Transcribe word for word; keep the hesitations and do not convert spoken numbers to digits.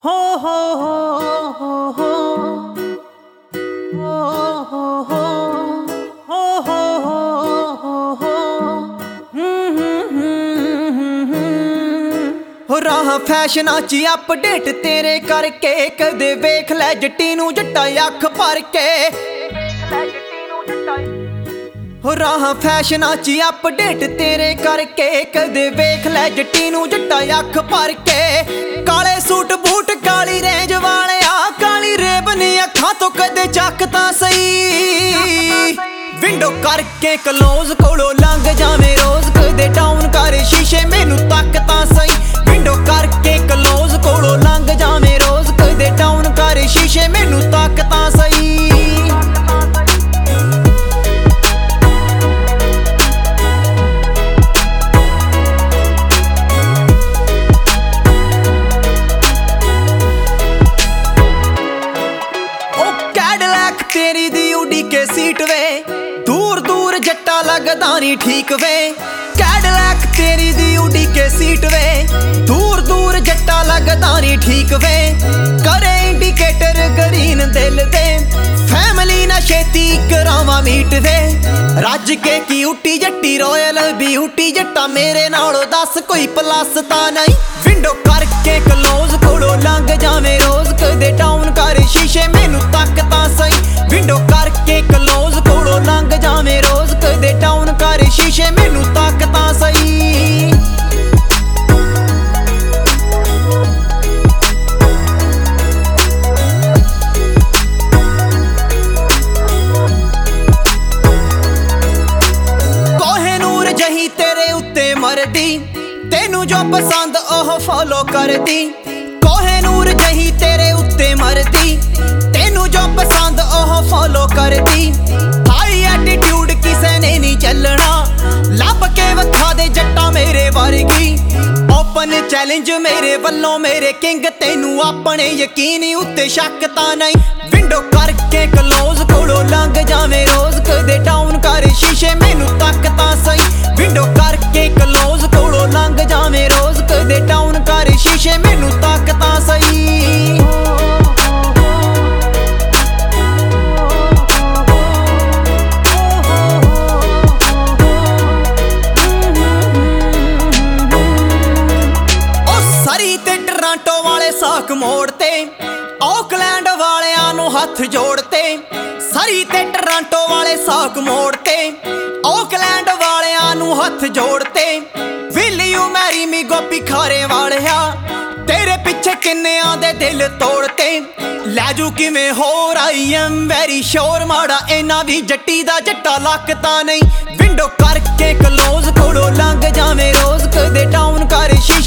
ਹੋ ਹੋ ਹੋ ਹੋ ਹੋ ਹੋ ਹੋ ਹੋ ਹੋ ਹੋ ਹੋ ਰਾਹ ਫੈਸ਼ਨਾਂ 'ਚ ਅਪਡੇਟ ਤੇਰੇ ਕਰਕੇ ਕਦੇ ਵੇਖ ਲੈ ਜੱਟੀ ਨੂੰ ਜੱਟਾ ਅੱਖ ਭਰ ਕੇ ਹੋ ਰਾਹ ਫੈਸ਼ਨਾਂ 'ਚ ਅਪਡੇਟ ਤੇਰੇ ਕਰਕੇ ਕਦੇ ਵੇਖ ਲੈ ਜੱਟੀ ਨੂੰ ਜੱਟਾ ਅੱਖ ਭਰ ਕੇ ਕਾਲੇ ਸੂਟ ਬੂਟ ਕਾਲੀ ਰੇਂਜ ਵਾਲਿਆ ਕਾਲੀ ਰੇਬਨ ਅੱਖਾਂ ਤੋਂ ਕਦੇ ਚੱਕ ਤਾਂ ਸਹੀ ਵਿੰਡੋ ਕਰਕੇ ਕਲੋਜ਼ ਕੋਲੋਂ ਲੰਘ ਜਾਵੇਂ ਰੋਜ਼ ਕਦੇ ਡਾਊਨ ਕਰ ਸ਼ੀਸ਼ੇ ਮੈਨੂੰ ਤੱਕ ਤਾਂ ਸਹੀ ਵਿੰਡੋ ਕਰਕੇ ਕਲੋਜ਼ ਕੋਲੋਂ ਲੰਘ ਜਾਵੇਂ ਰੋਜ਼ ਕਦੇ ਡਾਊਨ ਕਰ ਸ਼ੀਸ਼ੇ ਮੈਨੂੰ ਤੱਕ ਤਾਂ ਸਹੀ तेरी दी उड़ी के सीट वे दूर दूर जट्टा लगदा नी ठीक वे कैडलैक तेरी दी उड़ी के सीट वे दूर दूर जट्टा लगदा नी ठीक वे करे इंडिकेटर ग्रीन दिल दे फैमिली ना छेती करावा मीट वे रज के की उठी जट्टी रॉयल ब्यूटी जट्टा मेरे नालों दस कोई प्लस ता नहीं विंडो करके क्लोज कोलों लंघ जावे रोज कदे डाउन कर शीशे मैनू तक ता सही विंडो करके क्लोज कोलों लंघ जावे रोज कदे डाउन कर शीशे मैनू तक ता सही मरदी तेनू जो पसंद ओह फॉलो करदी कोहेनूर जही तेरे उत्ते मरदी तेनू जो पसंद ओह फॉलो करदी हाई एटीट्यूड किसे ने नहीं चलना लब के वखा दे जट्टा मेरे वर्गी ओपन चैलेंज मेरे वल्लों मेरे किंग तेनू अपने यकीन उत्ते शक ता नहीं विंडो करके क्लोज कोलों लंघ जावे रोज कदे डाउन कर शीशे मैनू तक ता सही विंडो करके क्लोज कोलों लंघ जावे रोज कदे डाउन कर शीशे मैनू तक ता सही साक मोड़ते ऑकलैंड वालियां नू हथ जोड़ते सरी ते टोरंटो वाले साक मोड़ते ऑकलैंड वालियां नू हथ जोड़ते will you marry me Gopi खारे वालिया तेरे पिछे किन्नियां दे दिल तोड़ते लैजू किवें होर आई एम वेरी श्योर माड़ा इना भी जट्टी दा जट्टा लकता नहीं विंडो करके क्लोज कोलों लंघ जावे रोज कदे डाउन कर